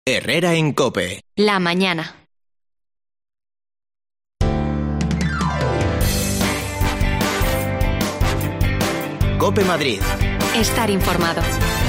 Herrera en COPE. La mañana. COPE Madrid. Estar informado.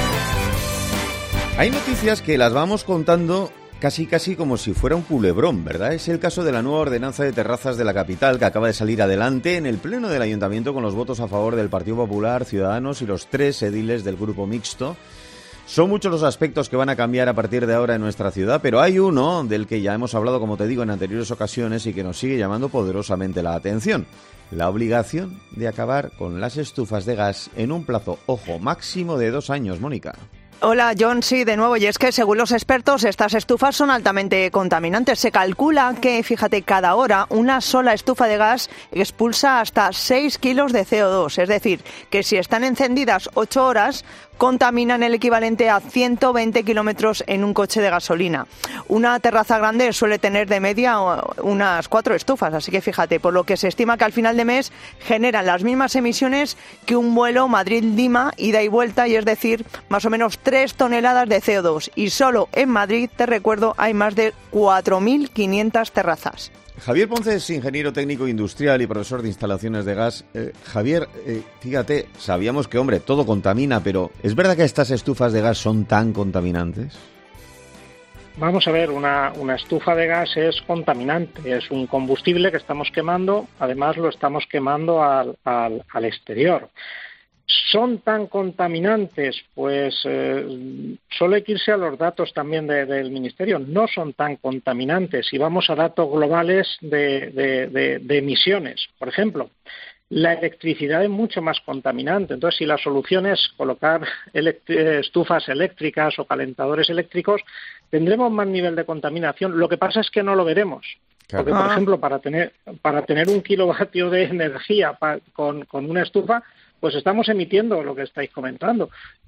Hay noticias que las vamos contando casi como si fuera un culebrón, ¿verdad? Es el caso de la nueva ordenanza de terrazas de la capital que acaba de salir adelante en el pleno del Ayuntamiento con los votos a favor del Partido Popular, Ciudadanos y los 3 ediles del Grupo Mixto. Son muchos los aspectos que van a cambiar a partir de ahora en nuestra ciudad, pero hay uno del que ya hemos hablado, como te digo, en anteriores ocasiones y que nos sigue llamando poderosamente la atención. La obligación de acabar con las estufas de gas en un plazo, ojo, máximo de 2 años, Mónica. Hola, John, sí, de nuevo, y es que según los expertos estas estufas son altamente contaminantes. Se calcula que, fíjate, cada hora una sola estufa de gas expulsa hasta 6 kilos de CO2, es decir, que si están encendidas 8 horas, contaminan el equivalente a 120 kilómetros en un coche de gasolina. Una terraza grande suele tener de media unas 4 estufas, así que fíjate, por lo que se estima que al final de mes generan las mismas emisiones que un vuelo Madrid-Lima, ida y vuelta, y es decir, más o menos 3 toneladas de CO2. Y solo en Madrid, te recuerdo, hay más de 4.500 terrazas. Javier Ponce es ingeniero técnico industrial y profesor de instalaciones de gas. Javier, fíjate, sabíamos que, hombre, todo contamina, pero ¿es verdad que estas estufas de gas son tan contaminantes? Vamos a ver, una estufa de gas es contaminante, es un combustible que estamos quemando, además lo estamos quemando al exterior. ¿Son tan contaminantes? Pues solo hay que irse a los datos también del Ministerio. No son tan contaminantes. Si vamos a datos globales de emisiones, por ejemplo, la electricidad es mucho más contaminante. Entonces, si la solución es colocar estufas eléctricas o calentadores eléctricos, tendremos más nivel de contaminación. Lo que pasa es que no lo veremos. Claro. Porque, por ejemplo, para tener 1 kilovatio de energía con una estufa, pues estamos emitiendo lo que estáis comentando,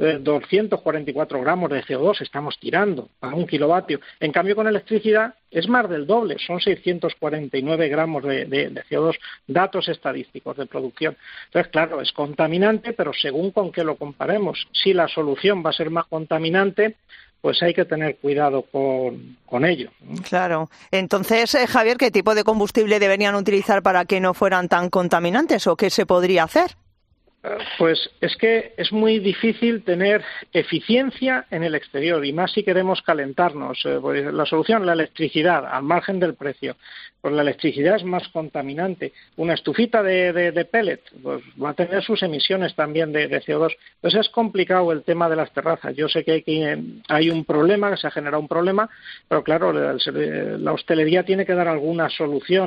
244 gramos de CO2 estamos tirando para 1 kilovatio. En cambio, con electricidad es más del doble, son 649 gramos de CO2, datos estadísticos de producción. Entonces, claro, es contaminante, pero según con qué lo comparemos. Si la solución va a ser más contaminante, pues hay que tener cuidado con ello. Claro. Entonces, Javier, ¿qué tipo de combustible deberían utilizar para que no fueran tan contaminantes o qué se podría hacer? Pues es que es muy difícil tener eficiencia en el exterior y más si queremos calentarnos. Pues la solución, la electricidad, al margen del precio. Pues la electricidad es más contaminante. Una estufita de pellet pues va a tener sus emisiones también de CO2. Entonces es complicado el tema de las terrazas. Yo sé que hay un problema, que se ha generado un problema, pero claro, la hostelería tiene que dar alguna solución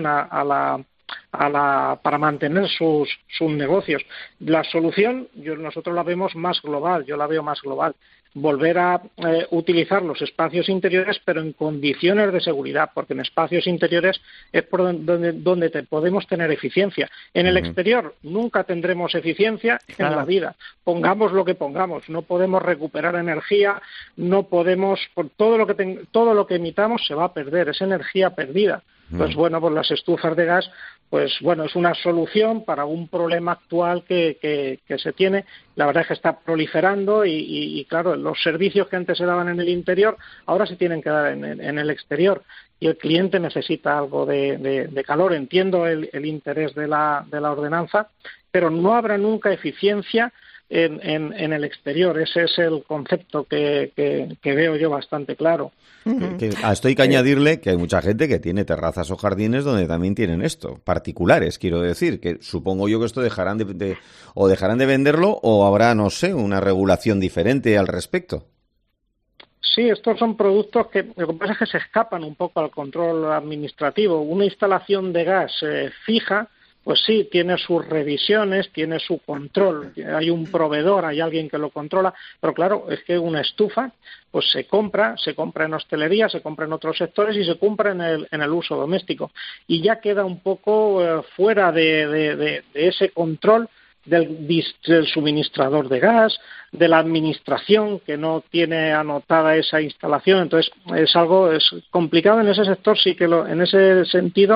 para mantener sus negocios. La solución nosotros la vemos más global, yo la veo más global. Volver a utilizar los espacios interiores, pero en condiciones de seguridad, porque en espacios interiores es por donde podemos tener eficiencia. En el exterior nunca tendremos eficiencia en la vida. Pongamos lo que pongamos, no podemos recuperar energía, no podemos, por todo lo que emitamos se va a perder, es energía perdida. Pues bueno, pues las estufas de gas, pues bueno, es una solución para un problema actual que se tiene. La verdad es que está proliferando y claro, los servicios que antes se daban en el interior ahora se tienen que dar en el exterior y el cliente necesita algo de calor. Entiendo el interés de la ordenanza, pero no habrá nunca eficiencia en el exterior. Ese es el concepto que veo yo bastante claro. A esto hay que añadirle que hay mucha gente que tiene terrazas o jardines donde también tienen esto, particulares, quiero decir, que supongo yo que esto dejarán de venderlo o habrá, no sé, una regulación diferente al respecto. Sí, estos son productos que lo que pasa es que se escapan un poco al control administrativo. Una instalación de gas fija, pues sí, tiene sus revisiones, tiene su control, hay un proveedor, hay alguien que lo controla, pero claro, es que una estufa pues se compra en hostelería, se compra en otros sectores y se compra en el uso doméstico. Y ya queda un poco fuera de ese control del suministrador de gas, de la administración que no tiene anotada esa instalación. Entonces es complicado en ese sector, sí que en ese sentido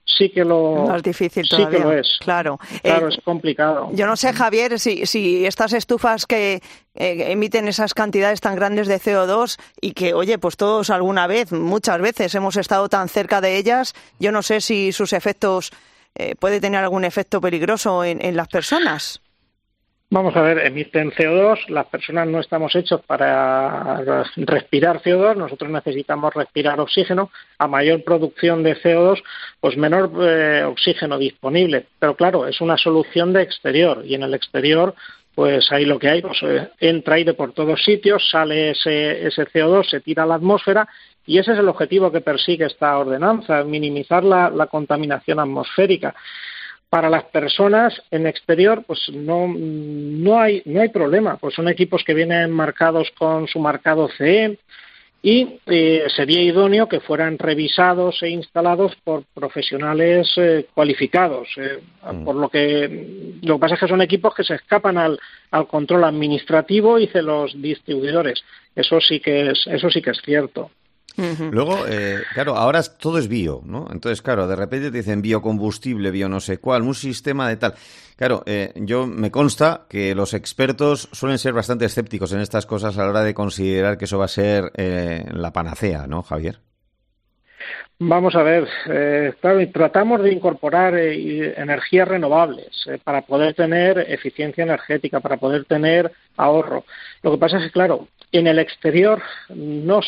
sí que lo más difícil todavía. Sí que lo es. Claro, es complicado. Yo no sé, Javier, si estas estufas que emiten esas cantidades tan grandes de CO2 y que, oye, pues todos alguna vez, muchas veces hemos estado tan cerca de ellas, yo no sé si sus efectos puede tener algún efecto peligroso en las personas. Vamos a ver, emiten CO2, las personas no estamos hechos para respirar CO2, nosotros necesitamos respirar oxígeno, a mayor producción de CO2, pues menor oxígeno disponible, pero claro, es una solución de exterior, y en el exterior, pues ahí lo que hay, pues entra aire por todos sitios, sale ese CO2, se tira a la atmósfera, y ese es el objetivo que persigue esta ordenanza, minimizar la contaminación atmosférica. Para las personas en exterior, pues no hay problema, pues son equipos que vienen marcados con su marcado CE y sería idóneo que fueran revisados e instalados por profesionales cualificados. Por lo que pasa es que son equipos que se escapan al control administrativo y de los distribuidores. Eso sí que es cierto. Luego, claro, ahora todo es bio, ¿no? Entonces, claro, de repente te dicen biocombustible, bio no sé cuál, un sistema de tal. Claro, yo me consta que los expertos suelen ser bastante escépticos en estas cosas a la hora de considerar que eso va a ser la panacea, ¿no, Javier? Vamos a ver, claro, tratamos de incorporar energías renovables para poder tener eficiencia energética, para poder tener ahorro. Lo que pasa es que, claro, en el exterior no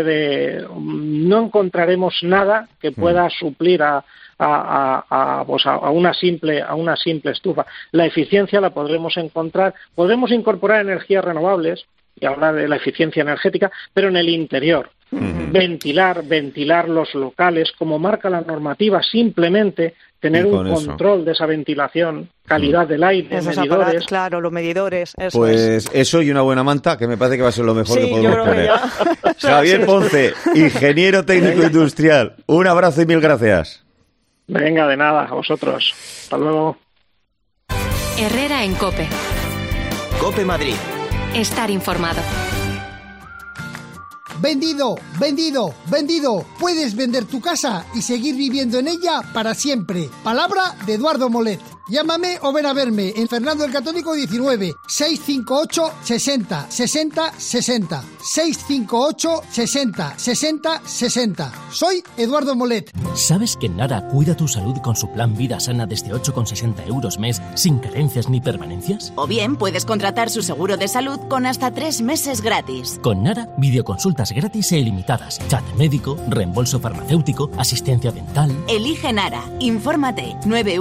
encontraremos nada que pueda suplir a una simple estufa. La eficiencia la podremos incorporar energías renovables y hablar de la eficiencia energética, pero en el interior. Ventilar los locales, como marca la normativa, simplemente tener un control de esa ventilación, calidad del aire, esos medidores. Aparatos, claro, los medidores. Eso y una buena manta, que me parece que va a ser lo mejor que podemos tener. Javier Ponce, ingeniero técnico industrial. Un abrazo y mil gracias. Venga, de nada, a vosotros. Hasta luego. Herrera en COPE. COPE Madrid. Estar informado. ¡Vendido! ¡Vendido! ¡Vendido! Puedes vender tu casa y seguir viviendo en ella para siempre. Palabra de Eduardo Molet. Llámame o ven a verme en Fernando el Católico 19 658 60 60 60 658 60 60 60. Soy Eduardo Molet. ¿Sabes que Nara cuida tu salud con su plan Vida Sana desde 8,60 € mes sin carencias ni permanencias? O bien puedes contratar su seguro de salud con hasta 3 meses gratis. Con Nara, videoconsultas gratis e ilimitadas, chat médico, reembolso farmacéutico, asistencia dental. Elige Nara. Infórmate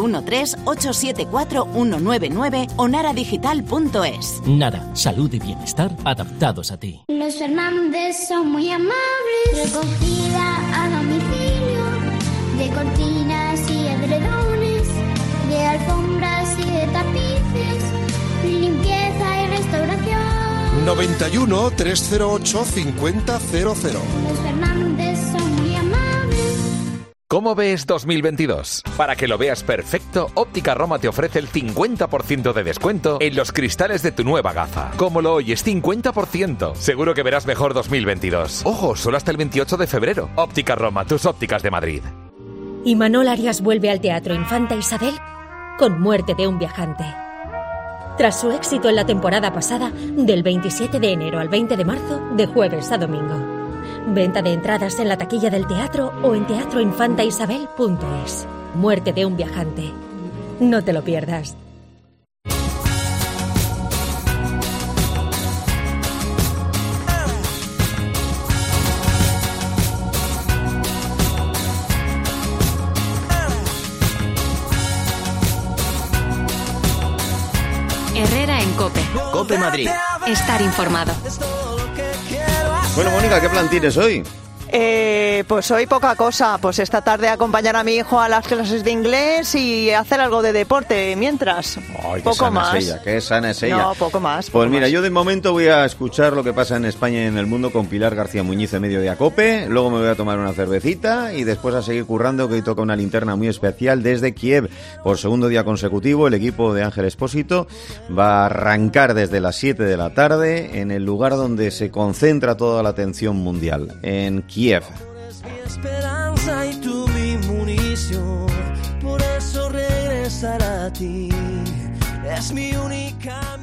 913-874-199 o naradigital.es. Nara, salud y bienestar adaptados a ti. Los Fernández son muy amables. Recogida a domicilio de cortinas y edredones, de alfombras y de tapices, limpieza y restauración. 91 308 5000. Los Fernández son muy amables. ¿Cómo ves 2022? Para que lo veas perfecto, Óptica Roma te ofrece el 50% de descuento en los cristales de tu nueva gafa. ¿Cómo lo oyes? 50%. Seguro que verás mejor 2022. Ojo, solo hasta el 28 de febrero. Óptica Roma, tus ópticas de Madrid. Imanol Arias vuelve al Teatro Infanta Isabel con Muerte de un viajante. Tras su éxito en la temporada pasada, del 27 de enero al 20 de marzo, de jueves a domingo. Venta de entradas en la taquilla del teatro o en teatroinfantaisabel.es. Muerte de un viajante. No te lo pierdas. Herrera en COPE. COPE Madrid. Estar informado. Bueno, Mónica, ¿qué plan tienes hoy? Pues hoy poca cosa. Pues esta tarde acompañar a mi hijo a las clases de inglés y hacer algo de deporte mientras. Ay, poco más. Qué sana es ella. No, poco más. Pues mira, yo de momento voy a escuchar lo que pasa en España y en el mundo con Pilar García Muñiz en medio de COPE. Luego me voy a tomar una cervecita y después a seguir currando, que hoy toca una linterna muy especial desde Kiev. Por segundo día consecutivo, el equipo de Ángel Expósito va a arrancar desde las 7 de la tarde en el lugar donde se concentra toda la atención mundial, en Kiev. Esperanza y tú mi munición. pasar a ti. Es mi única